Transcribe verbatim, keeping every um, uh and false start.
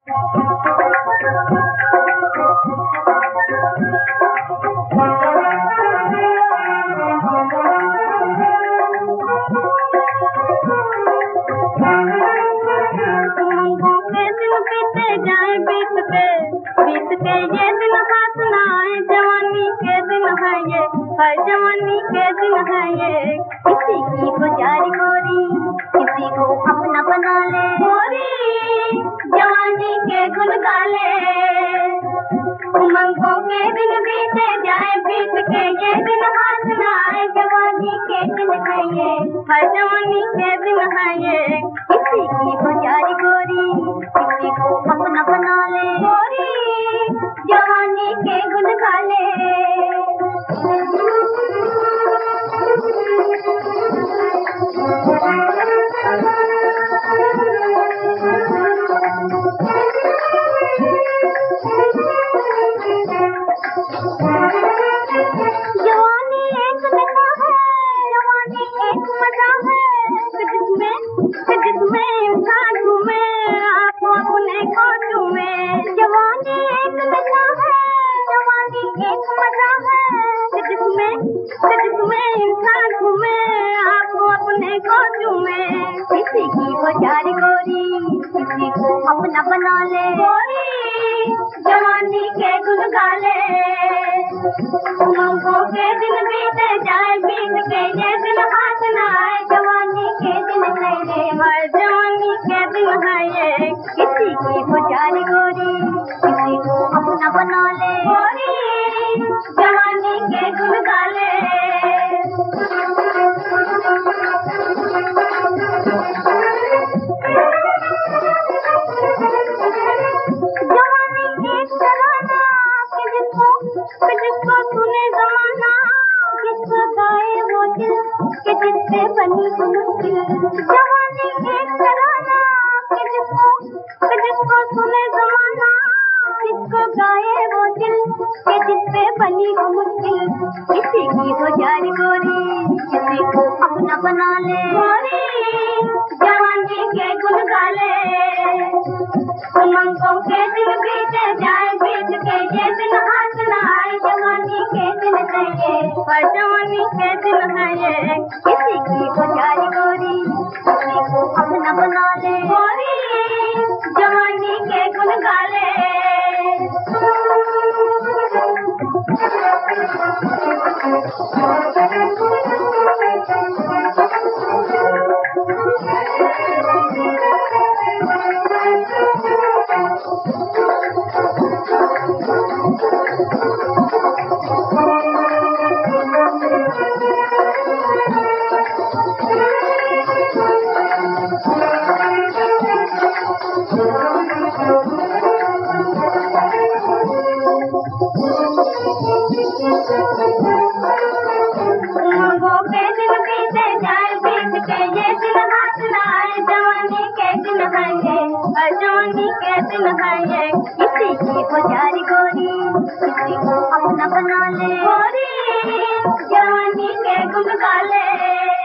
बीत के ये दिन हाथ ना आए, जवानी के दिन है ये, हर जवानी के दिन है ये। किसी की गुजारी गोरी, किसी को अपना बना ले गोरी, जवानी के गुन गाले। उमंगों के दिन बीते जाए, बीत के ये दिन हाथ ना आए, जवानी के दिन है ये, हर जवानी के दिन है ये। किसी की गुजारी गोरी, किसी को अपना बना ले गोरी, जवानी के गुन गाले। जवानी एक नशा है, जवानी एक मजा है, कि जिसमें कि जिसमें इंसान घूमे आपको अपने को चूमे। जवानी एक नशा है, जवानी एक मजा है, कि जिसमें कि जिसमें इंसान घूमे आपको अपने को चूमे। किसी की गुजारी गोरी, किसी को अपना बना ले गोरी, जवानी के गुन गाले। उमंगों के दिन बीते जाए, बीत के ये दिन हाथ ना आए, जवानी के दिन है ये, हर जवानी के दिन है ये। किसी की गुजारी गोरी, किसी को अपना बना ले गोरी, जवानी के गुन गाले। जवानी एक तराना, कि जिसको कि जिसको सुने जमाना, किसको गाए वो दिल, कि जिससे बनी वो मुश्किल। जवानी एक तराना, कि जिसको कि जिसको सुने जमाना, किसको गाए वो दिल, कि जिससे बनी वो मुश्किल। किसी की गुजारी गोरी, किसी को अपना बना ले गोरी, जवानी के गुन गाले। उमंगों के दिन बीते जाए, बीत के ये दिन हाथ ना आए, जवानी के दिन है ये, हर जवानी के दिन है ये। किसी की गुजारी गोरी, किसी को अपना बना ले गोरी, जवानी के गुन गाले। उमंगों के दिन बीते जाए, बीत के ये दिन हाथ ना आए, जवानी के दिन है ये, हर जवानी के दिन है ये। किसी की गुजारी गोरी, किसी को अपना बना ले गोरी, जवानी के गुन गाले।